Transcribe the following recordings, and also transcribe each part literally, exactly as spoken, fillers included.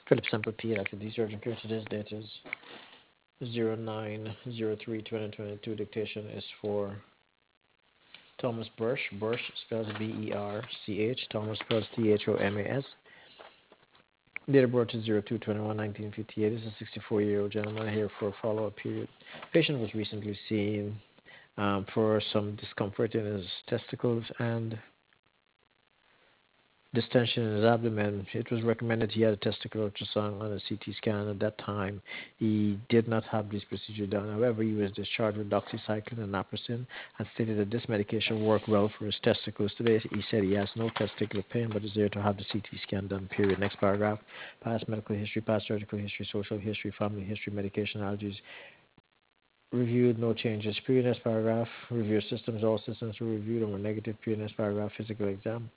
Philip Semper pediatric D surgeon period. Today's date is zero nine zero three twenty twenty-two. Dictation is for Thomas Burch. Burch spells B E R C H. Thomas spells T H O M A S. Date of birth is zero two twenty-one nineteen fifty-eight. This is a sixty-four-year-old gentleman here for a follow-up period. Patient was recently seen um, for some discomfort in his testicles and distension in his abdomen. It was recommended he had a testicular ultrasound and a C T scan. At that time, he did not have this procedure done. However, he was discharged with doxycycline and naproxen and stated that this medication worked well for his testicles. Today, he said he has no testicular pain, but is there to have the C T scan done, period. Next paragraph. Past medical history, past surgical history, social history, family history, medication, allergies. Reviewed, no changes. Period. Next paragraph. Review systems, all systems were reviewed and were negative. Period. Next paragraph. Physical exam.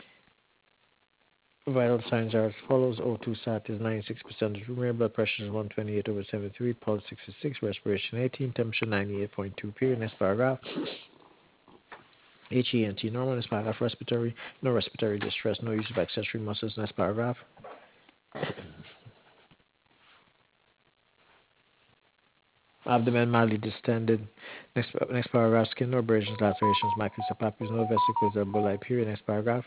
Vital signs are as follows. O two sat is ninety-six percent of room air. Blood pressure is one twenty-eight over seventy-three. Pulse sixty-six. Respiration eighteen. Temperature ninety-eight point two. Period. Next paragraph. H E N T normal. Next paragraph. Respiratory. No respiratory distress. No use of accessory muscles. Next paragraph. Abdomen mildly distended. Next next paragraph. Skin no abrasions, lacerations, macula, papules, no vesicles or bullae. Period. Next paragraph.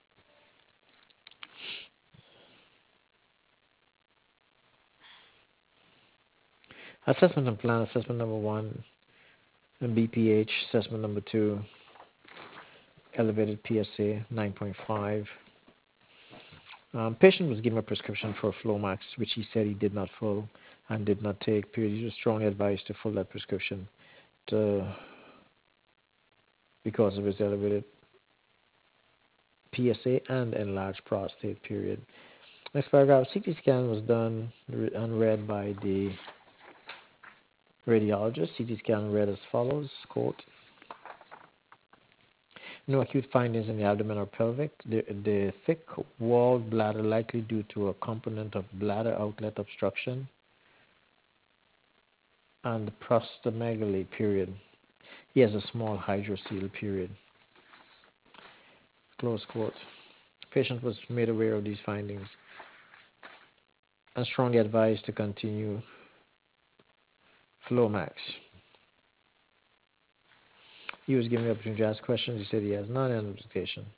Assessment and plan. Assessment number one. And B P H. Assessment number two. Elevated P S A nine point five. Um, patient was given a prescription for Flomax, which he said he did not fill and did not take. Period. He was strongly advised to fill that prescription to, because of his elevated P S A and enlarged prostate. Period. Next paragraph. C T scan was done and read by the radiologist. C T scan read as follows. Quote. No acute findings in the abdomen or pelvic. The, the thick-walled bladder likely due to a component of bladder outlet obstruction and prostomegaly, period. He has a small hydrocele, period. Close quote. Patient was made aware of these findings and strongly advised to continue Flomax. He was given the opportunity to ask questions. He said he has none. End of dictation.